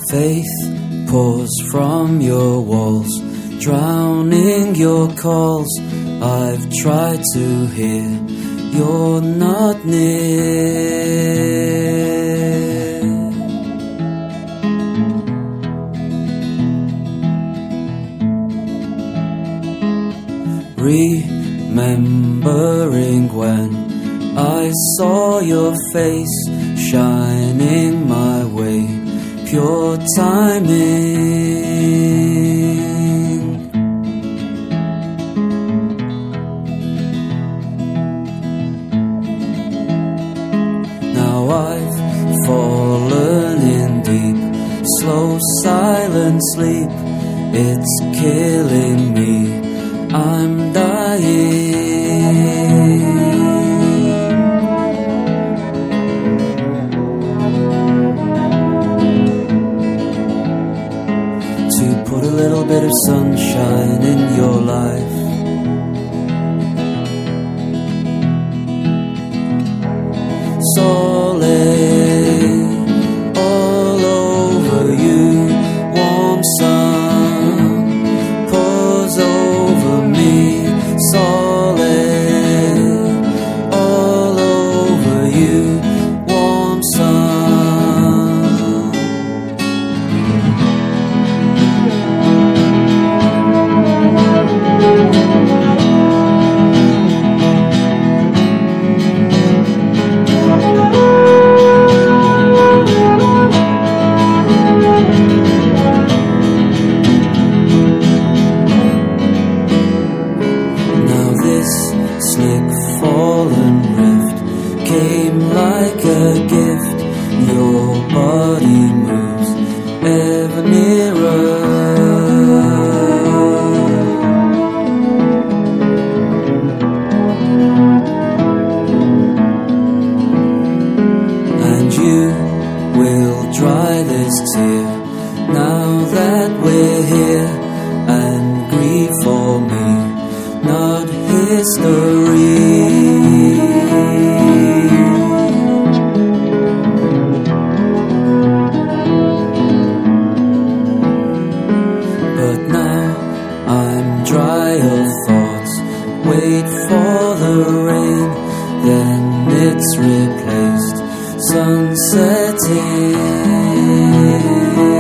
Faith pours from your walls, drowning your calls. I've tried to hear, you're not near. Remembering when I saw your face shining my way, pure timing. Now I've fallen in deep, slow silent sleep. It's killing me, I'm dying. To put a little bit of sunshine in your life, solid all over you, warm sun pours over me, solid all over you, warm sun. Slick fallen rift came like a gift. Your body moves ever nearer. And you will dry this tear now that we're here, and grieve for me, not history. But now I'm dry of thoughts, wait for the rain, then it's replaced, sun setting.